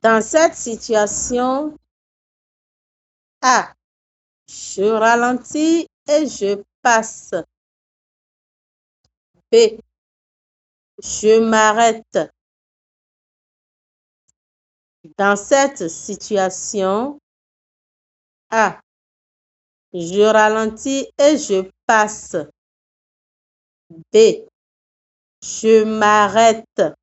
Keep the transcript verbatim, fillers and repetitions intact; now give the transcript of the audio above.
Dans cette situation, A. Je ralentis et je passe. B. Je m'arrête. Dans cette situation, A. Je ralentis et je passe. B. Je m'arrête.